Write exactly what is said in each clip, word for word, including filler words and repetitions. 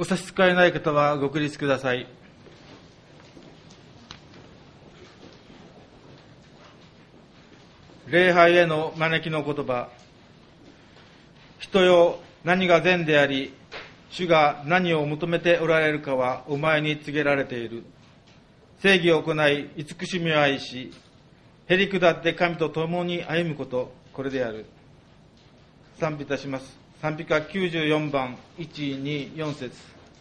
お差し支えない方はご起立ください。礼拝への招きの言葉。人よ、何が善であり、主が何を求めておられるかはお前に告げられている。正義を行い、慈しみを愛し、へり下って神と共に歩むこと、これである。賛美いたします。賛美歌きゅうじゅうよんばん、いち、に、よん節。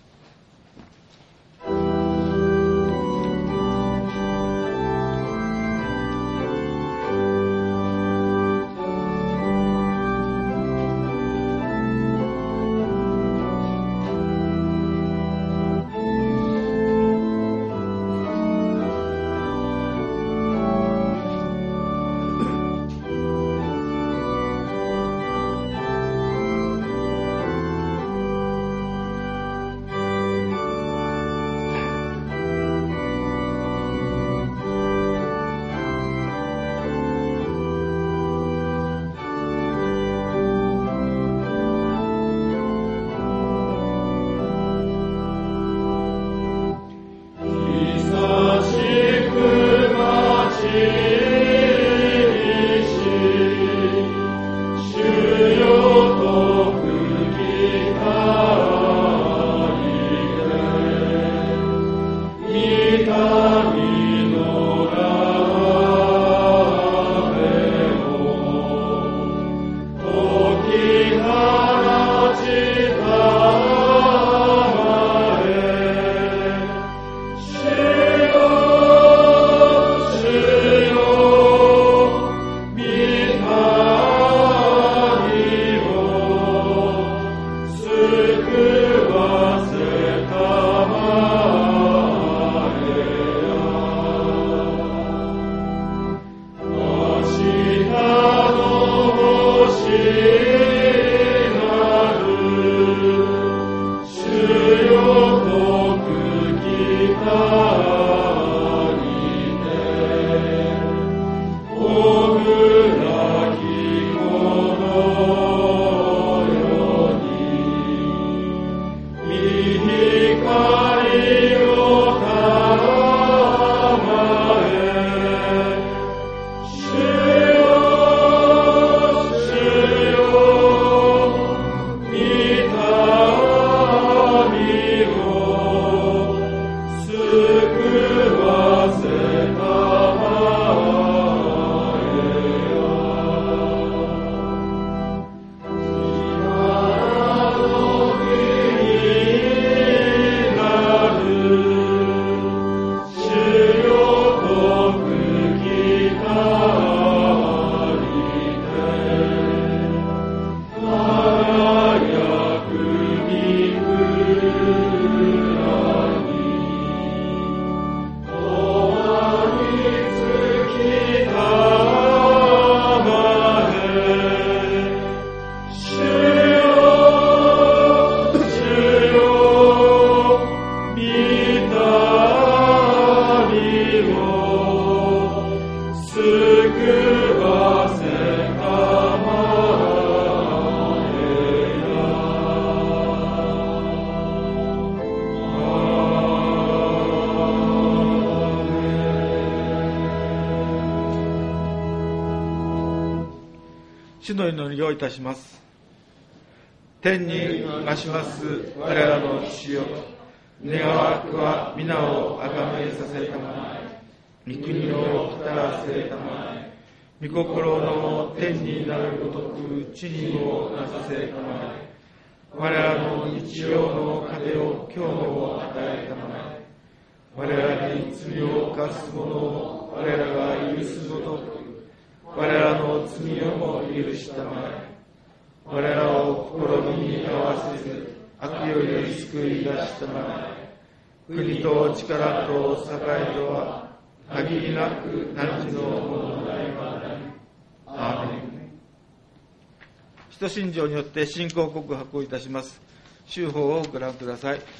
主の祈りをいたします。天に増します我らの主よ、願わくは皆をあがめさせたまえ、御国を語らせたまえ、御心の天になるごとく地にもなさせたまえ、我らの日曜の糧を今日も与えたまえ、我らに罪を犯す者を我らが許すごとく我らの罪をも許したまえ、我らを試みに合わせず悪より救い出したまえ、国と力と栄えとは限りなく汝のものであり。アーメン。使徒信条によって信仰告白をいたします。修法をご覧ください。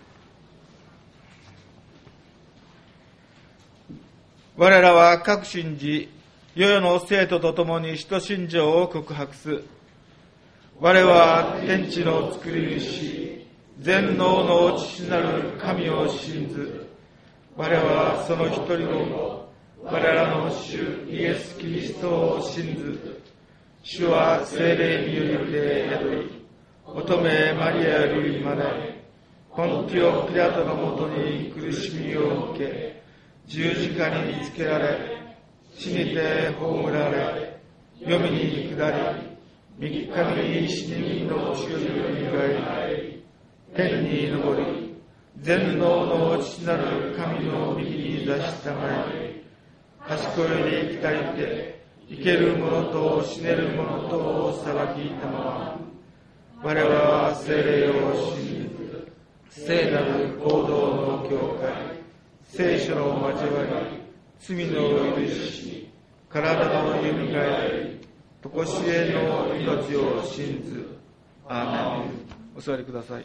我らは各信じ世々の生徒と共に使徒信条を告白す。我は天地の作り主、 全能の父なる神を信ず。我らはその一人を、我らの主イエス・キリストを信ず。主は聖霊によりて宿り、乙女マリアより生まれ、ポンティオ・ピラトのもとに苦しみを受け、十字架につけられ、死にて葬られ、黄泉に下り、三日に死人の地よりよみがえり、天に昇り、全能の父なる神の右に座したまえ、賢より来たりて、生ける者と死ねる者とを裁きたまま、我らは聖霊を信じ、聖なる行動の教会、聖書の交わり、罪の許し、体のよみがえり、とこしえの命を信ず。アーメン。お座りください。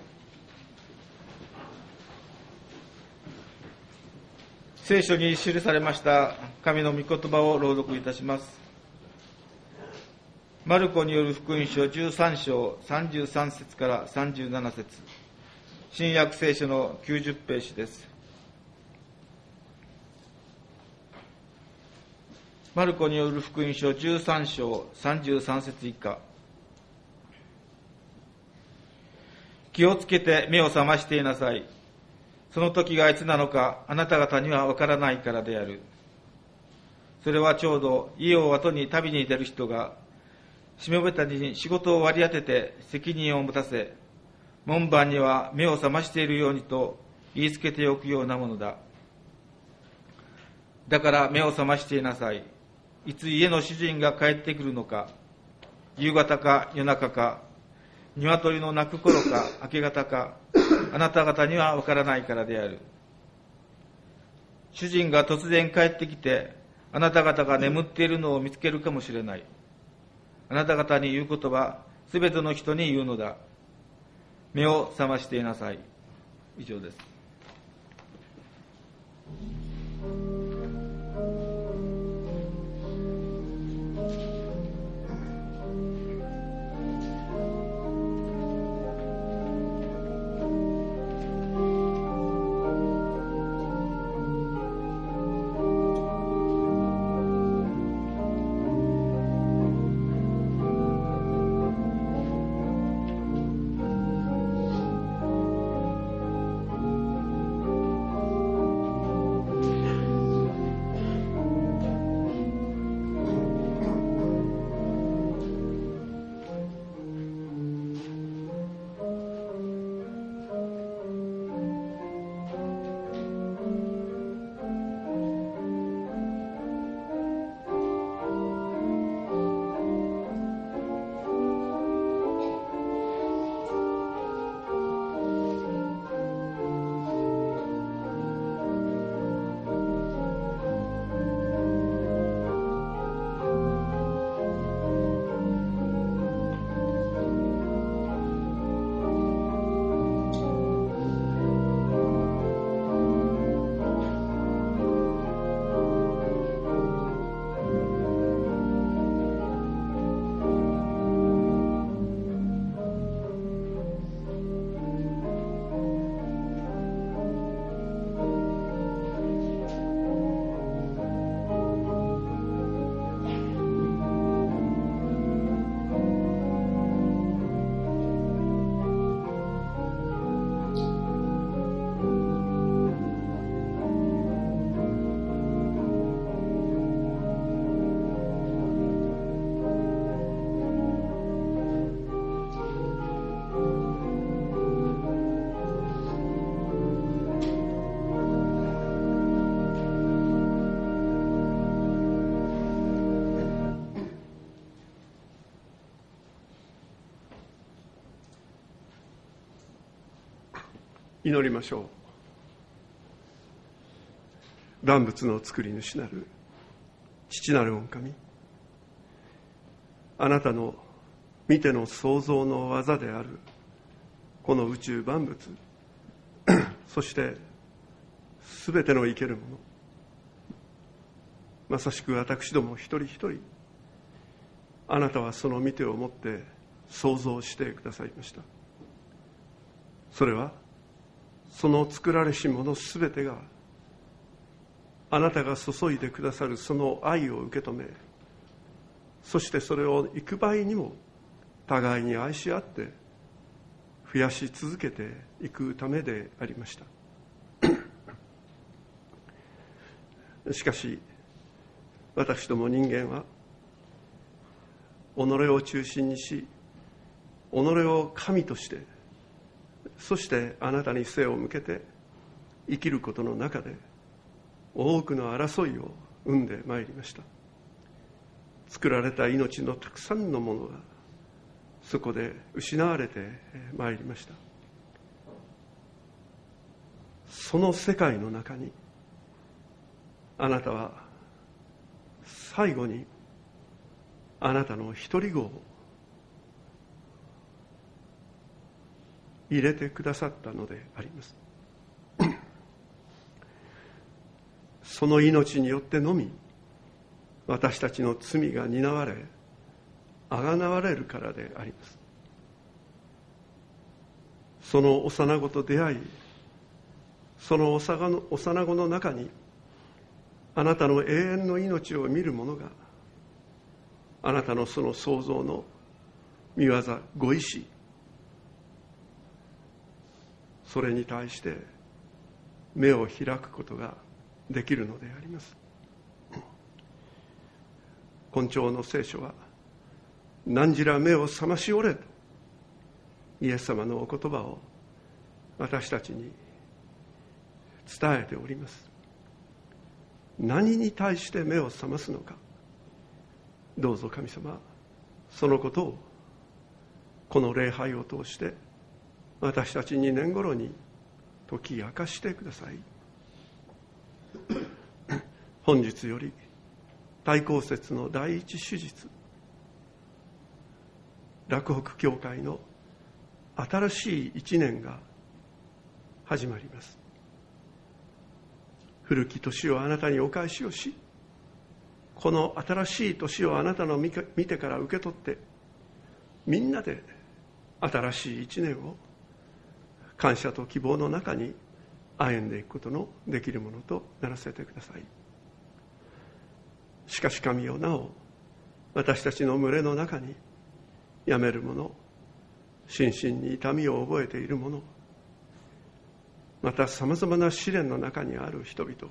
聖書に記されました神の御言葉を朗読いたします。マルコによる福音書じゅうさん章さんじゅうさん節からさんじゅうなな節、新約聖書のきゅうじゅうページです。マルコによる福音書じゅうさん章さんじゅうさん節以下。気をつけて目を覚ましていなさい。その時がいつなのかあなた方にはわからないからである。それはちょうど家を後に旅に出る人が、しもべたちに仕事を割り当てて責任を持たせ、門番には目を覚ましているようにと言いつけておくようなものだ。だから目を覚ましていなさい。いつ家の主人が帰ってくるのか、夕方か夜中か、鶏の鳴く頃か明け方か、あなた方にはわからないからである。主人が突然帰ってきて、あなた方が眠っているのを見つけるかもしれない。あなた方に言うことは、すべての人に言うのだ。目を覚ましていなさい。以上です。 祈りましょう。万物の作り主なる父なる御神、あなたの見ての創造の技であるこの宇宙万物そしてすべての生けるもの、まさしく私ども一人一人、あなたはその見てをもって創造してくださいました。 それはその作られしものすべてがあなたが注いでくださるその愛を受け止め、そしてそれを幾倍にも互いに愛し合って増やし続けていくためでありました。しかし私ども人間は己を中心にし、己を神として、そしてあなたに背を向けて生きることの中で多くの争いを生んでまいりました。作られた命のたくさんのものがそこで失われてまいりました。その世界の中にあなたは最後にあなたの一人子を入れてくださったのであります。その命によってのみ私たちの罪が担われあがなわれるからであります。その幼子と出会い、その幼子の中にあなたの永遠の命を見る者があなたのその創造の御業、ご意志、それに対して目を開くことができるのであります。今朝の聖書は何時ら目を覚ましおれとイエス様のお言葉を私たちに伝えております。何に対して目を覚ますのか、どうぞ神様、そのことをこの礼拝を通して私たちに年頃に解き明かしてください。本日より大公節の第一手術、洛北教会の新しい一年が始まります。古き年をあなたにお返しをし、この新しい年をあなたの見てから受け取って、みんなで新しい一年を感謝と希望の中に歩んでいくことのできるものとならせてください。しかし神よ、なお私たちの群れの中に病める者、心身に痛みを覚えている者、またさまざまな試練の中にある人々、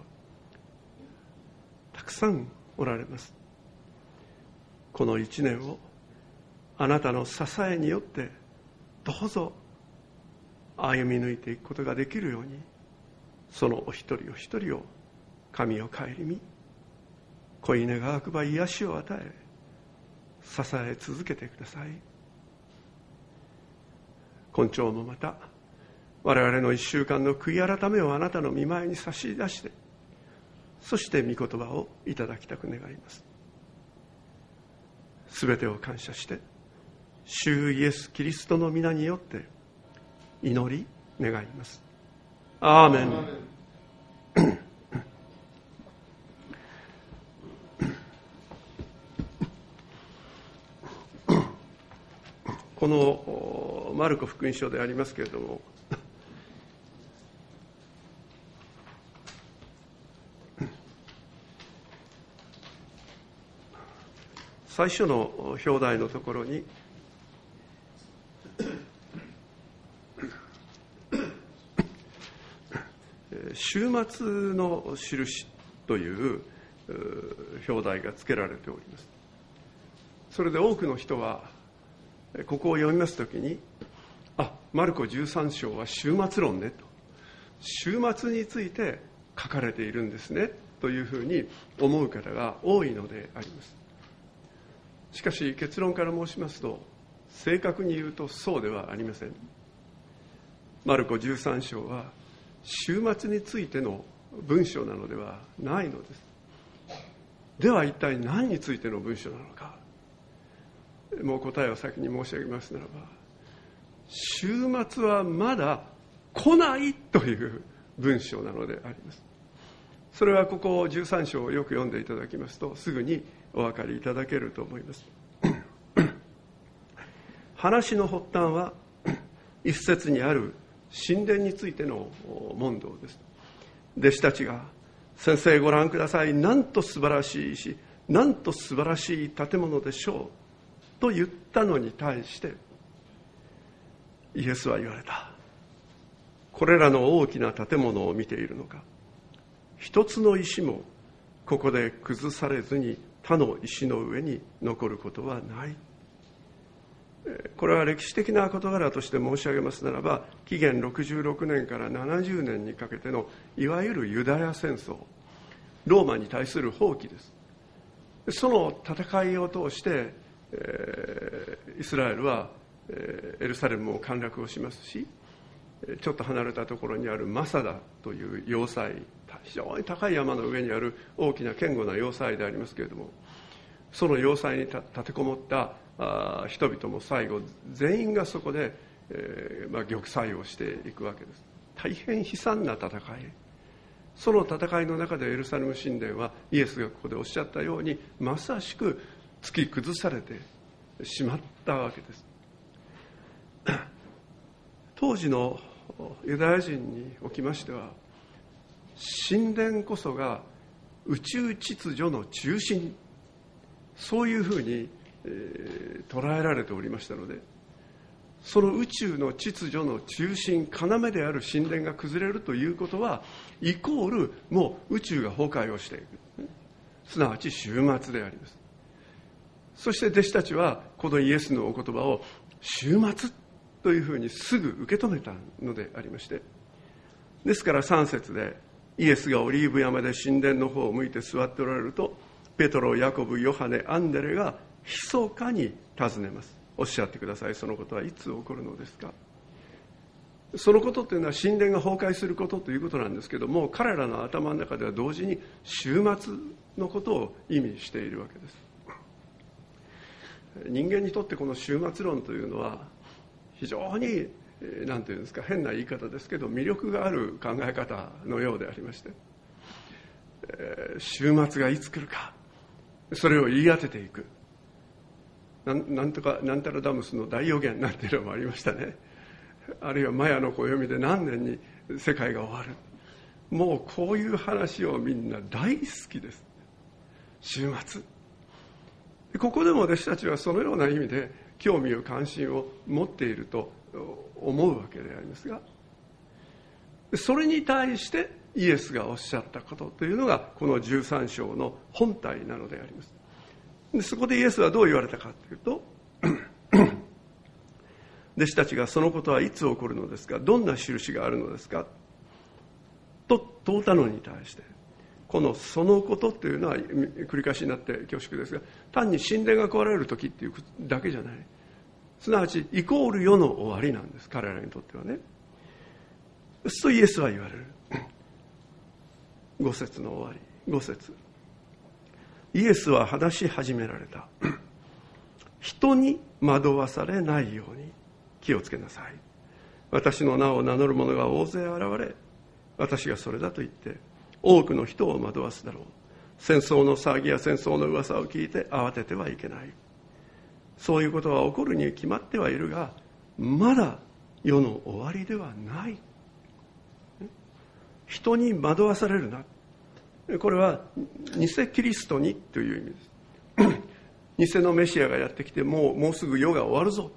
たくさんおられます。この一年をあなたの支えによってどうぞ歩み抜いていくことができるように、そのお一人お一人を神を顧み、子稲が悪ば癒しを与え支え続けてください。今朝もまた我々の一週間の悔い改めをあなたの御前に差し出して、そして御言葉をいただきたく願います。すべてを感謝して主イエスキリストの皆によって祈り願います。アーメン。このマルコ福音書でありますけれども、最初の表題のところに終末の印という表題が付けられております。それで多くの人はここを読みますときに、あ、マルコじゅうさん章は終末論ねと、終末について書かれているんですねというふうに思う方が多いのであります。しかし結論から申しますと、正確に言うとそうではありません。マルコじゅうさん章は終末についての文章なのではないのです。では一体何についての文章なのか。もう答えを先に申し上げますならば、終末はまだ来ないという文章なのであります。それはここじゅうさん章をよく読んでいただきますとすぐにお分かりいただけると思います。話の発端は一節にある神殿についての問答です。弟子たちが、先生ご覧ください、なんと素晴らしい石、なんと素晴らしい建物でしょうと言ったのに対してイエスは言われた。これらの大きな建物を見ているのか。一つの石もここで崩されずに他の石の上に残ることはない。これは歴史的な事柄として申し上げますならば、紀元ろくじゅうろくねんからななじゅうねんにかけてのいわゆるユダヤ戦争、ローマに対する放棄です。その戦いを通して、えー、イスラエルは、えー、エルサレムを陥落をしますし、ちょっと離れたところにあるマサダという要塞、非常に高い山の上にある大きな堅固な要塞でありますけれども、その要塞に立てこもったあ人々も最後全員がそこで、えーまあ、玉砕をしていくわけです。大変悲惨な戦い。その戦いの中でエルサレム神殿はイエスがここでおっしゃったようにまさしく突き崩されてしまったわけです。当時のユダヤ人におきましては、神殿こそが宇宙秩序の中心、そういうふうに、えー、捉えられておりましたので、その宇宙の秩序の中心、要である神殿が崩れるということはイコールもう宇宙が崩壊をしていく、すなわち終末であります。そして弟子たちはこのイエスのお言葉を終末というふうにすぐ受け止めたのでありまして、ですからさん節でイエスがオリーブ山で神殿の方を向いて座っておられると、ペトロ、ヤコブ、ヨハネ、アンデレが密かに尋ねます。おっしゃってください。そのことはいつ起こるのですか。そのことというのは神殿が崩壊することということなんですけども、彼らの頭の中では同時に終末のことを意味しているわけです。人間にとってこの終末論というのは非常に何ていうんですか、変な言い方ですけど魅力がある考え方のようでありまして、えー、終末がいつ来るか、それを言い当てていく、な ん, なんとかなんたらダムスの大予言なんていうのもありましたね。あるいはマヤの暦で何年に世界が終わる、もうこういう話をみんな大好きです。終末、ここでも弟子たちはそのような意味で興味を関心を持っていると思うわけでありますが、それに対してイエスがおっしゃったことというのがこのじゅうさん章の本体なのであります。でそこでイエスはどう言われたかというと弟子たちがそのことはいつ起こるのですか、どんな印があるのですかと問うたのに対して、このそのことというのは繰り返しになって恐縮ですが、単に神殿が壊れる時っていうだけじゃない、すなわちイコール世の終わりなんです、彼らにとってはね。そうイエスは言われる。ご節の終わり、ご節、イエスは話し始められた。人に惑わされないように気をつけなさい。私の名を名乗る者が大勢現れ、私がそれだと言って多くの人を惑わすだろう。戦争の騒ぎや戦争の噂を聞いて慌ててはいけない。そういうことは起こるに決まってはいるが、まだ世の終わりではない。人に惑わされるな。これは偽キリストにという意味です。偽のメシアがやってきて、もうもうすぐ世が終わるぞ。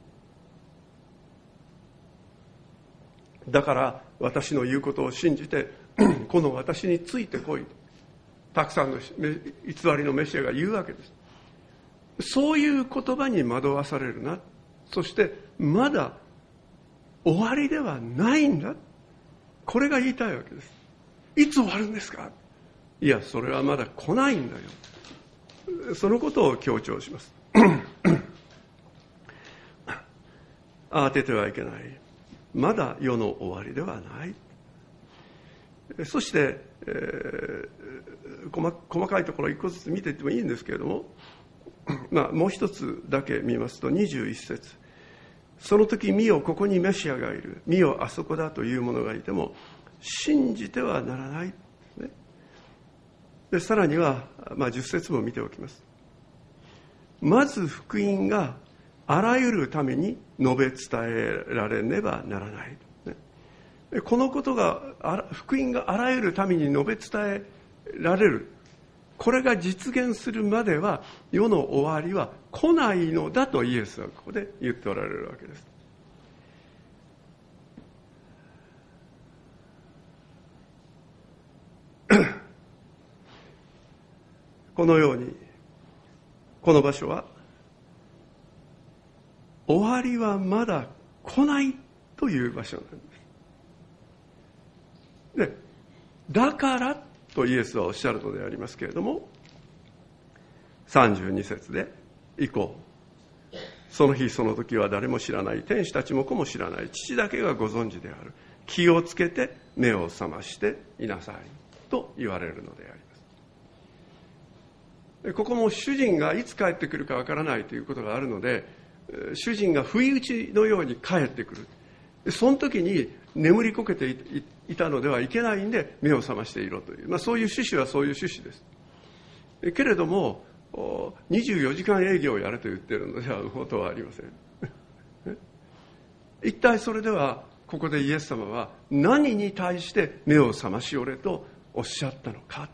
だから私の言うことを信じてこの私についてこいと、たくさんの偽りのメシアが言うわけです。そういう言葉に惑わされるな。そしてまだ終わりではないんだ。これが言いたいわけです。いつ終わるんですか。いや、それはまだ来ないんだよ。そのことを強調します。慌ててはいけない。まだ世の終わりではない。そして、えー、細, 細かいところ一個ずつ見ていってもいいんですけれども、まあ、もう一つだけ見ますとにじゅういち節、その時見よここにメシアがいる、見よあそこだという者がいても信じてはならない、ね、でさらには、まあ、じゅっ節も見ておきます。まず福音があらゆるために述べ伝えられねばならない、ね、 このことが、福音があらゆる民に述べ伝えられる。これが実現するまでは世の終わりは来ないのだとイエスはここで言っておられるわけです。このようにこの場所は終わりはまだ来ないという場所なんです。で、だからとイエスはおっしゃるのでありますけれども、さんじゅうに節で以降、その日その時は誰も知らない、天使たちも子も知らない、父だけがご存知である。気をつけて目を覚ましていなさいと言われるのであります。ここも主人がいつ帰ってくるかわからないということがあるので、主人が不意打ちのように帰ってくる。その時に眠りこけていたのではいけないんで目を覚ましていろという、まあ、そういう趣旨はそういう趣旨です。けれどもにじゅうよじかん営業をやれと言っているのではことはありません。一体それではここでイエス様は何に対して目を覚ましおれとおっしゃったのか。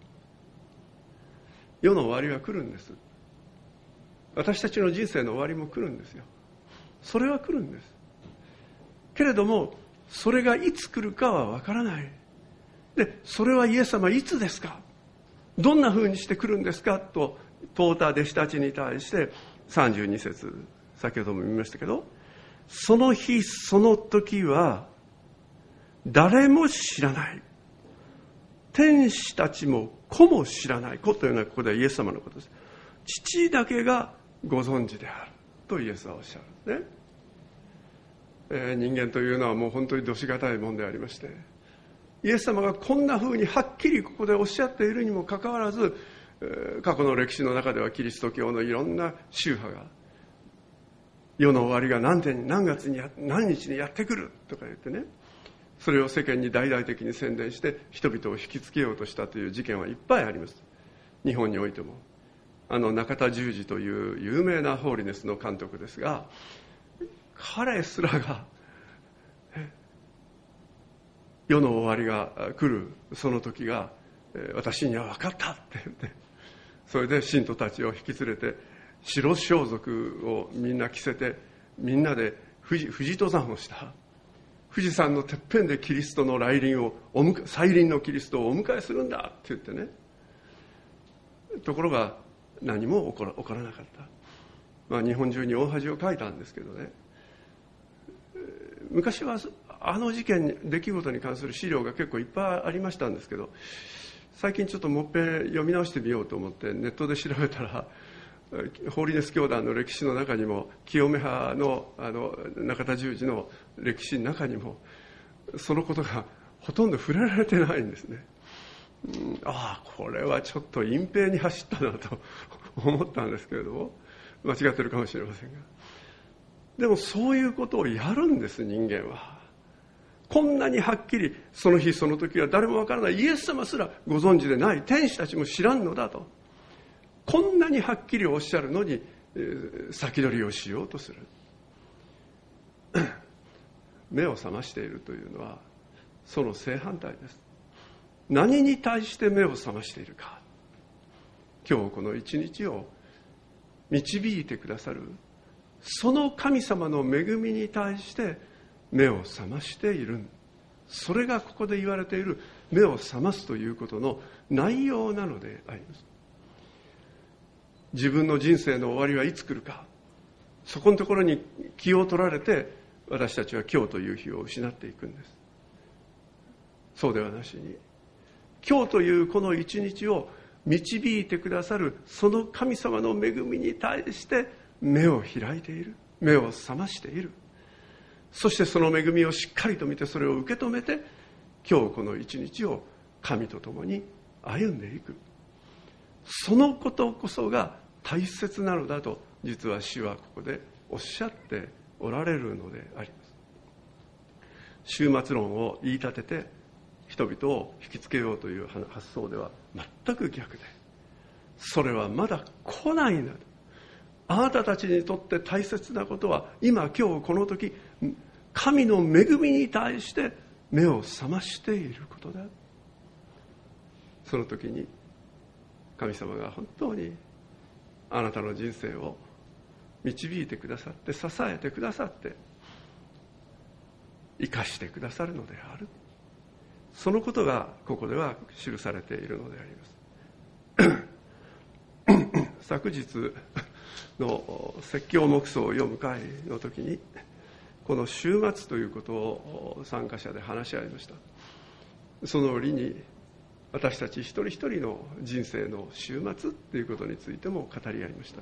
世の終わりは来るんです。私たちの人生の終わりも来るんですよ。それは来るんです。けれどもそれがいつ来るかはわからない。で、それはイエス様いつですか、どんな風にして来るんですかと問うた弟子たちに対してさんじゅうに節、先ほども見ましたけど、その日その時は誰も知らない、天使たちも子も知らない。子というのはここではイエス様のことです。父だけがご存知であるとイエスはおっしゃるんですね。えー、人間というのはもう本当にどしがたいもんでありまして、イエス様がこんな風にはっきりここでおっしゃっているにもかかわらず、えー、過去の歴史の中ではキリスト教のいろんな宗派が世の終わりが何天何月に何日にやってくるとか言ってね、それを世間に大々的に宣伝して人々を引きつけようとしたという事件はいっぱいあります。日本においてもあの中田十二という有名なホーリネスの監督ですが、彼すらが世の終わりが来るその時が私には分かったって言って、それで信徒たちを引き連れて白装束をみんな着せて、みんなで富士、富士登山をした。富士山のてっぺんでキリストの来臨をお迎え、再臨のキリストをお迎えするんだって言ってね。ところが何も起こら、起こらなかった。まあ、日本中に大恥をかいたんですけどね。昔はあの事件、出来事に関する資料が結構いっぱいありましたんですけど、最近ちょっともっぺん読み直してみようと思ってネットで調べたら、ホーリネス教団の歴史の中にも清め派 の, あの中田十二の歴史の中にもそのことがほとんど触れられてないんですね。うん、ああこれはちょっと隠蔽に走ったなと思ったんですけれども、間違ってるかもしれませんが、でもそういうことをやるんです。人間はこんなにはっきりその日その時は誰もわからない、イエス様すらご存知でない、天使たちも知らんのだと、こんなにはっきりおっしゃるのに、えー、先取りをしようとする目を覚ましているというのはその正反対です。何に対して目を覚ましているか、今日この一日を導いてくださるその神様の恵みに対して目を覚ましている。それがここで言われている目を覚ますということの内容なのであります。自分の人生の終わりはいつ来るか、そこのところに気を取られて私たちは今日という日を失っていくんです。そうではなしに、今日というこの一日を導いてくださるその神様の恵みに対して目を開いている、目を覚ましている。そしてその恵みをしっかりと見て、それを受け止めて今日この一日を神と共に歩んでいく、そのことこそが大切なのだと実は主はここでおっしゃっておられるのであります。終末論を言い立てて人々を引きつけようという発想では全く逆で、それはまだ来ないんだと。あなたたちにとって大切なことは今今日この時、神の恵みに対して目を覚ましていることだ。その時に神様が本当にあなたの人生を導いてくださって、支えてくださって、生かしてくださるのである。そのことがここでは記されているのであります。昨日の説教黙想を読む会の時に、この終末ということを参加者で話し合いました。その折に私たち一人一人の人生の終末ということについても語り合いました。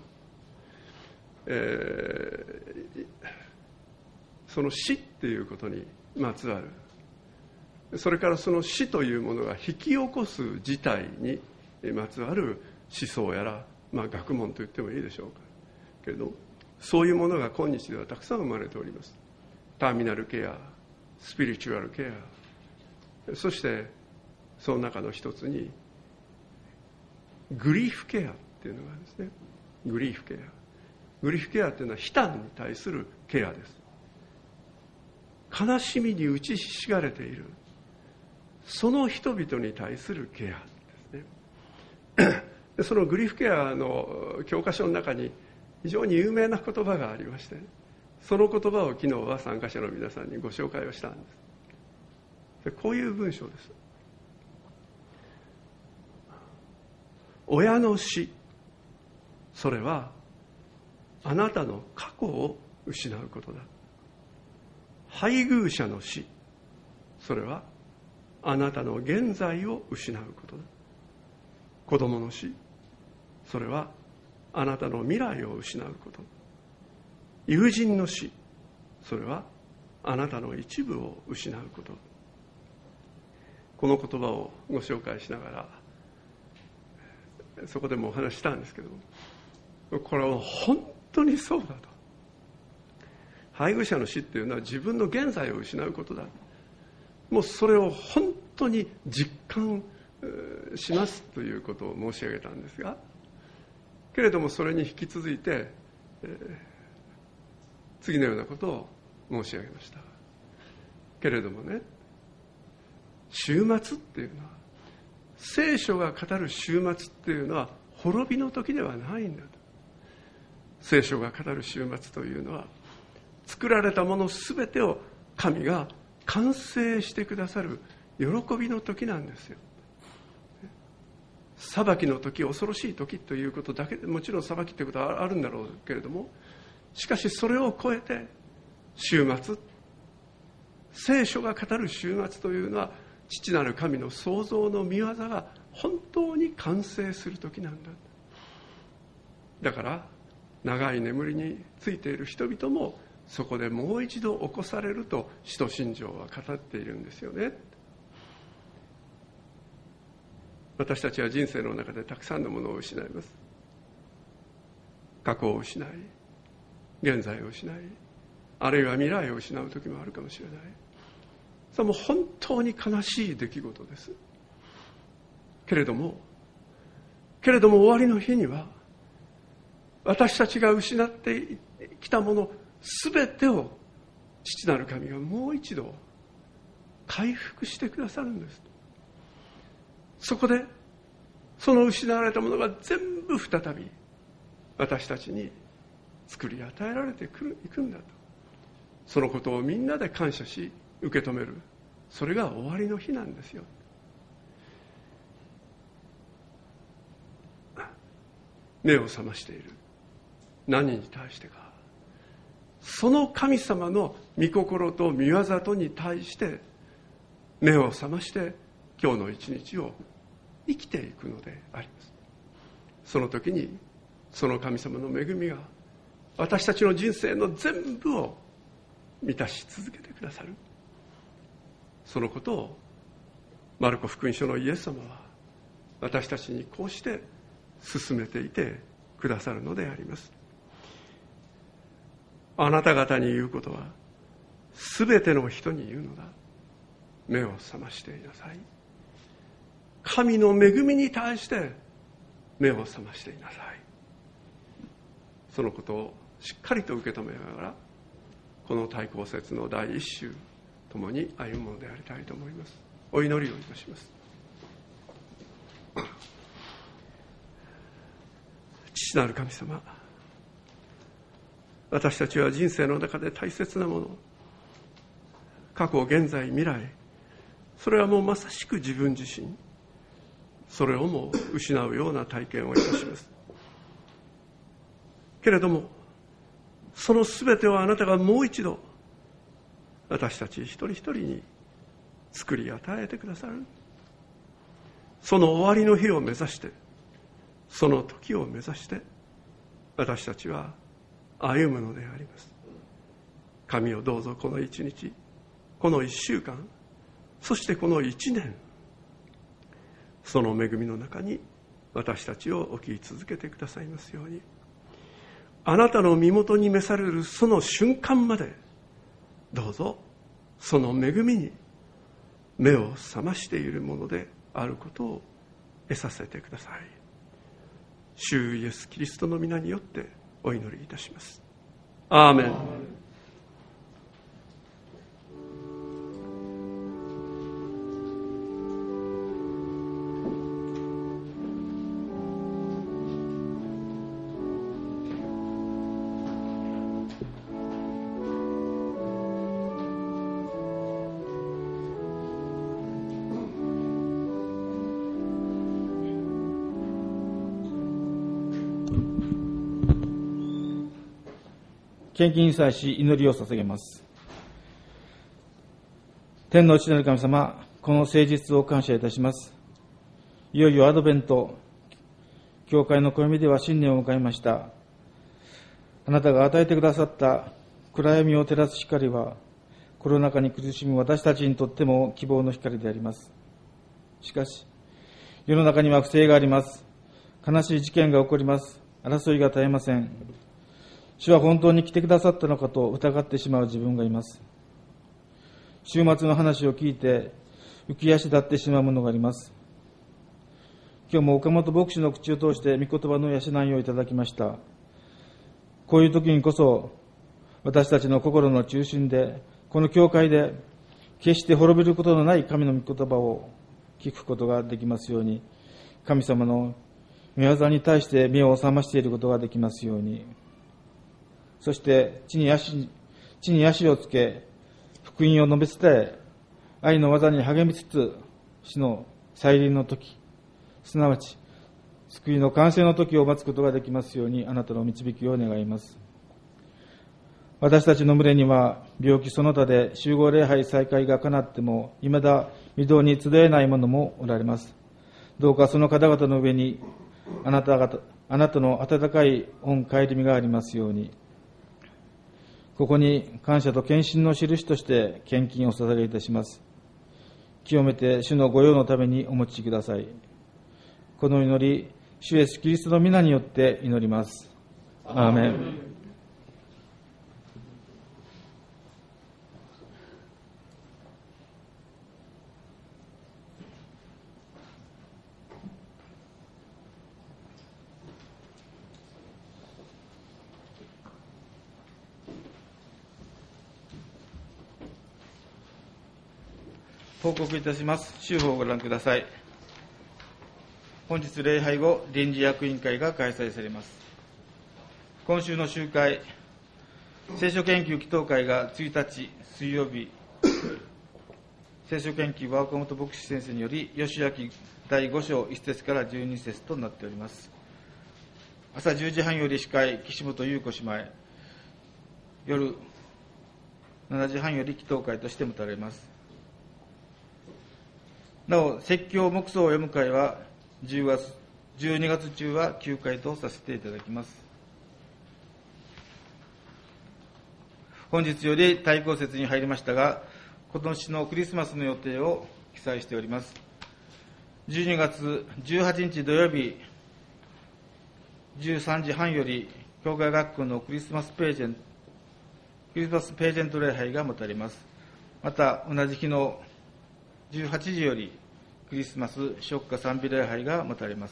えー、その死っていうことにまつわる、それからその死というものが引き起こす事態にまつわる思想やら、まあ、学問と言ってもいいでしょうかけれど、そういうものが今日ではたくさん生まれております。ターミナルケア、スピリチュアルケア、そしてその中の一つにグリーフケアっていうのがあるんですね。グリーフケアグリーフケアっていうのは悲嘆に対するケアです。悲しみに打ちひしがれているその人々に対するケアですね。でそのグリーフケアの教科書の中に非常に有名な言葉がありまして、その言葉を昨日は参加者の皆さんにご紹介をしたんです。でこういう文章です。親の死、それはあなたの過去を失うことだ。配偶者の死、それはあなたの現在を失うことだ。子供の死、それはあなたの未来を失うこと。友人の死、それはあなたの一部を失うこと。この言葉をご紹介しながらそこでもお話したんですけど、これは本当にそうだと。配偶者の死っていうのは自分の現在を失うことだ。もうそれを本当に実感しますということを申し上げたんですが、けれどもそれに引き続いて、えー、次のようなことを申し上げました。けれどもね、終末っていうのは、聖書が語る終末っていうのは滅びの時ではないんだと。聖書が語る終末というのは、作られたものすべてを神が完成してくださる喜びの時なんですよ。裁きの時、恐ろしい時ということだけで、もちろん裁きということはあるんだろうけれども、しかしそれを超えて終末、聖書が語る終末というのは、父なる神の創造の御業が本当に完成する時なんだ。だから長い眠りについている人々もそこでもう一度起こされると使徒信条は語っているんですよね。私たちは人生の中でたくさんのものを失います。過去を失い、現在を失い、あるいは未来を失う時もあるかもしれない。それも本当に悲しい出来事です。けれども、けれども終わりの日には、私たちが失ってきたものすべてを父なる神がもう一度回復してくださるんです。そこでその失われたものが全部再び私たちに作り与えられてくるいくんだと。そのことをみんなで感謝し受け止める、それが終わりの日なんですよ。目を覚ましている。何に対してか、その神様の御心と御業とに対して目を覚まして今日の一日を生きていくのであります。その時にその神様の恵みが私たちの人生の全部を満たし続けてくださる。そのことをマルコ福音書のイエス様は私たちにこうして進めていてくださるのであります。あなた方に言うことはすべての人に言うのだ。目を覚ましていなさい。神の恵みに対して目を覚ましていなさい。そのことをしっかりと受け止めながら、この対抗節の第一週、 共に歩むものでありたいと思います。お祈りをいたします。父なる神様、私たちは人生の中で大切なもの、過去、現在、未来、それはもうまさしく自分自身、それをも失うような体験をいたします。けれども、そのすべてをあなたがもう一度私たち一人一人に作り与えてくださる。その終わりの日を目指して、その時を目指して私たちは歩むのであります。神をどうぞこの一日、この一週間、そしてこの一年、その恵みの中に私たちを置き続けてくださいますように。あなたの身元に召されるその瞬間まで、どうぞその恵みに目を覚ましているものであることを得させてください。主イエスキリストの皆によってお祈りいたします。アーメン。 献金に際し祈りを捧げます。天の父なる神様、この誠実を感謝いたします。いよいよアドベント、教会の暦では新年を迎えました。あなたが与えてくださった暗闇を照らす光は、コロナ禍に苦しむ私たちにとっても希望の光であります。しかし、世の中には不正があります。悲しい事件が起こります。争いが絶えません。主は本当に来てくださったのかと疑ってしまう自分がいます。週末の話を聞いて浮き足立ってしまうものがあります。今日も岡本牧師の口を通して御言葉の養いをいただきました。こういう時にこそ私たちの心の中心で、この教会で決して滅びることのない神の御言葉を聞くことができますように、神様の御業に対して目を覚ましていることができますように、そして地に足、地に足をつけ、福音を述べ伝え、愛の技に励みつつ、死の再臨の時、すなわち救いの完成の時を待つことができますように、あなたの導きを願います。私たちの群れには、病気その他で集合礼拝再開が叶っても、未だ御堂に集えない者もおられます。どうかその方々の上に、あなた方、あなたの温かい御顧みがありますように。ここに感謝と献身の印として献金を捧げいたします。清めて主の御用のためにお持ちください。この祈り、主イエスキリストの皆によって祈ります。アーメン。報告いたします。週報をご覧ください。本日礼拝後、臨時役員会が開催されます。今週の集会、聖書研究祈祷会がついたち水曜日、聖書研究は岡本牧師先生により、義明だいご章いち節からじゅうに節となっております。朝じゅうじはんより司会、岸本優子姉妹、夜しちじはんより祈祷会として持たれます。なお、説教黙想を読む会はじゅうにがつ中はきゅうかいとさせていただきます。本日より対抗節に入りましたが、今年のクリスマスの予定を記載しております。じゅうにがつじゅうはちにち土曜日、じゅうさんじはんより教会学校のクリスマスページェントクリスマスページェント礼拝が持たれます。また同じ日のじゅうはちじよりクリスマス食歌賛美礼拝が持たれます。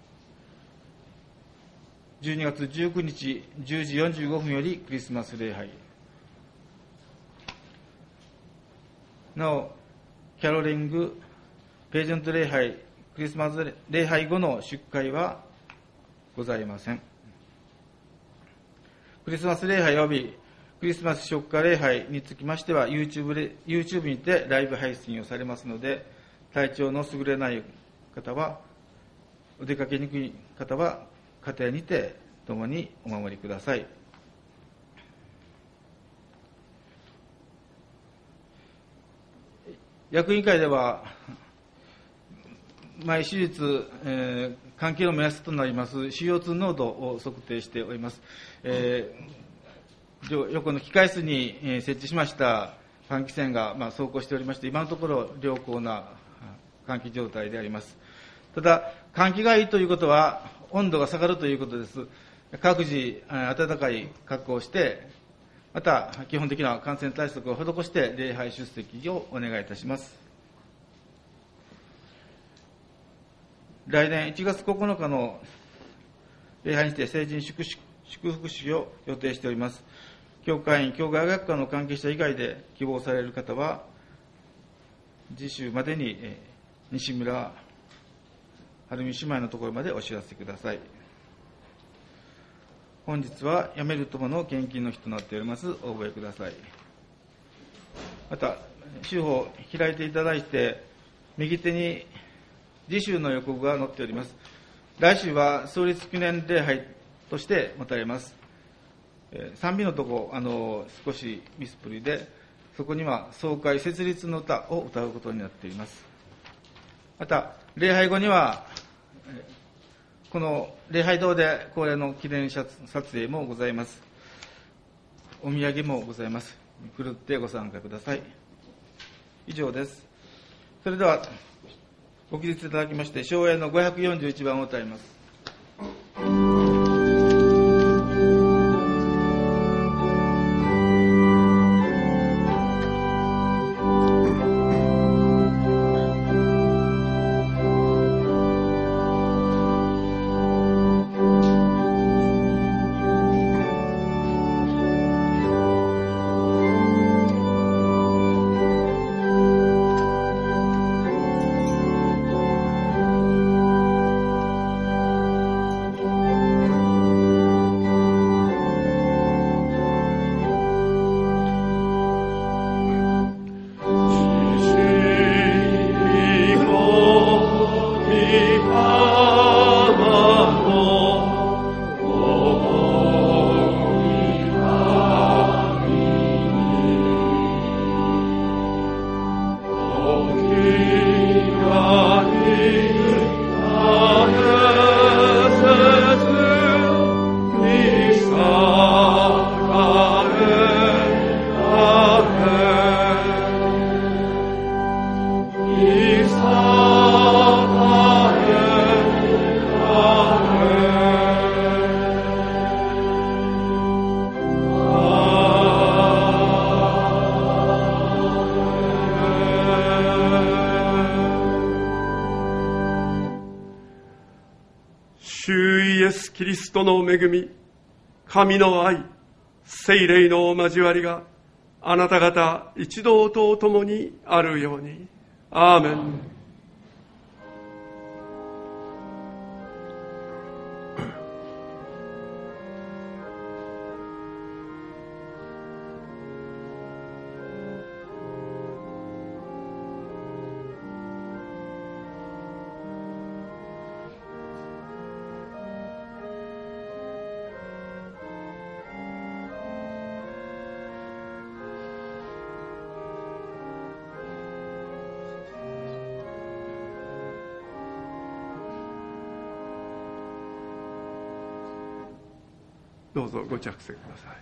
じゅうにがつじゅうくにちじゅうじよんじゅうごふんよりクリスマス礼拝、 なお、キャロリング、ページェント礼拝、クリスマス礼拝後の出会はございません。クリスマス礼拝及びクリスマス食家礼拝につきましては YouTube で、YouTube にてライブ配信をされますので、体調の優れない方は、お出かけにくい方は家庭にて共にお守りください。役員会では、毎手術、えー、関係の目安となります シーオーツー 濃度を測定しております。えー、横の機械室に設置しました換気扇が、まあ、走行しておりまして、今のところ良好な換気状態であります。ただ、換気がいいということは、温度が下がるということです。各自、暖かい格好をして、また、基本的な感染対策を施して、礼拝出席をお願いいたします。来年いちがつここのかの礼拝にて成人祝福式を予定しております。教会員、教会学科の関係者以外で希望される方は、次週までに西村晴美姉妹のところまでお知らせください。本日は辞める友の献金の日となっております。お覚えください。また、週報を開いていただいて、右手に次週の予告が載っております。来週は創立記念礼拝として持たれます。賛美のところ、あの、少しミスプリで、そこには総会設立の歌を歌うことになっています。また、礼拝後には、この礼拝堂で恒例の記念撮影もございます。お土産もございます。ふるってご参加ください。以上です。それでは、ご起立いただきまして、唱詠のごひゃくよんじゅういちばんを歌います。 キリストの恵み、神の愛、聖霊の交わりがあなた方一同と共にあるように。アーメン。どうぞご着席ください。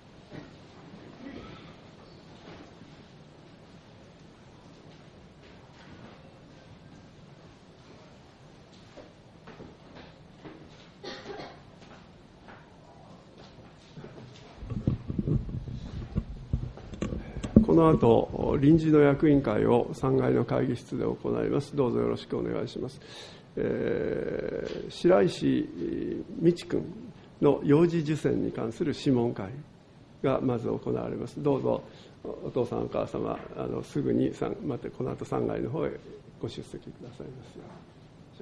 この後、臨時の役員会をさんがいの会議室で行います。どうぞよろしくお願いします。えー、白石美智君の幼児受洗に関する諮問会がまず行われます。どうぞお父さんお母様、あのすぐにまたこの後さん階の方へご出席くださいますよう。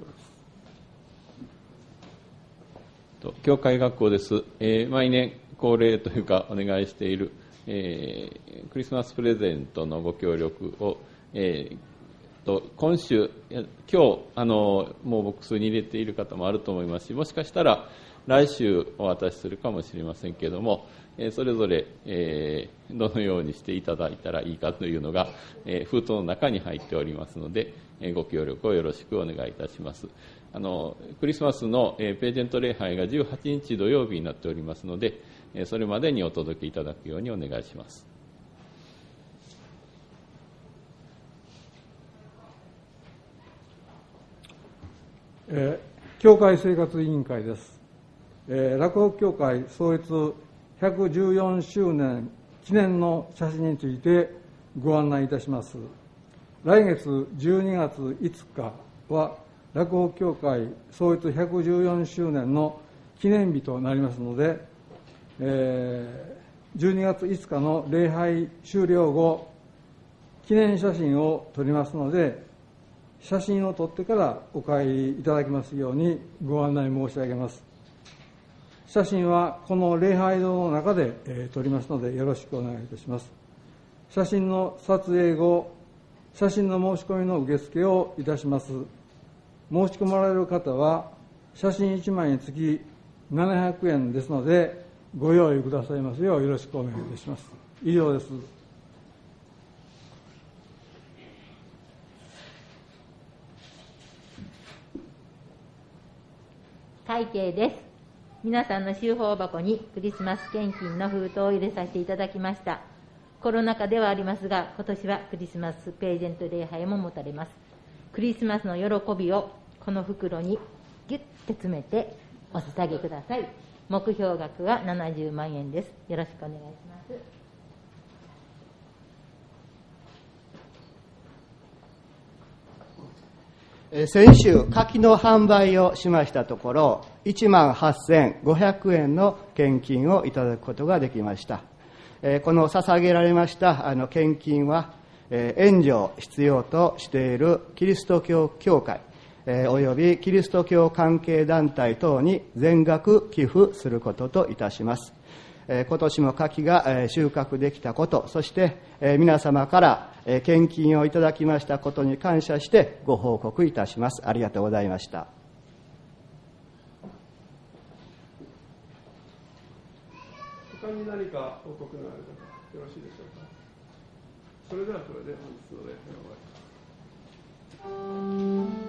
教会学校です、えー、毎年恒例というかお願いしている、えー、クリスマスプレゼントのご協力を、えー、と今週今日あのもうボックスに入れている方もあると思いますし、もしかしたら来週お渡しするかもしれませんけれども、えー、それぞれ、えー、どのようにしていただいたらいいかというのが、えー、封筒の中に入っておりますので、えー、ご協力をよろしくお願いいたします。あのクリスマスの、えー、ページェント礼拝がじゅうはちにち土曜日になっておりますので、えー、それまでにお届けいただくようにお願いします。 えー、教会生活委員会です。えー、洛北教会創立ひゃくじゅうよんしゅうねん記念の写真についてご案内いたします。来月じゅうにがついつかは洛北教会創立ひゃくじゅうよんしゅうねんの記念日となりますので、えー、じゅうにがついつかの礼拝終了後、記念写真を撮りますので、写真を撮ってからお帰りいただきますようにご案内申し上げます。写真はこの礼拝堂の中で、えー、撮りますのでよろしくお願いいたします。写真の撮影後、写真の申し込みの受付をいたします。申し込まれる方は写真いちまいにつきななひゃくえんですので、ご用意くださいますようよろしくお願いいたします。以上です。 会計です。皆さんの収報箱にクリスマス献金の封筒を入れさせていただきました。コロナ禍ではありますが、今年はクリスマスページェント礼拝も持たれます。クリスマスの喜びをこの袋にギュッと詰めてお捧げください。目標額はななじゅうまんえんです。よろしくお願いします。 先週、柿の販売をしましたところ、いちまんはっせんごひゃくえんの献金をいただくことができました。この捧げられましたあの献金は、援助を必要としているキリスト教教会、およびキリスト教関係団体等に全額寄付することといたします。今年も柿が収穫できたこと、そして皆様から献金をいただきましたことに感謝してご報告いたします。ありがとうございました。 他に何か報告のある方よろしいでしょうか。それではこれで本日の礼拝を終わります。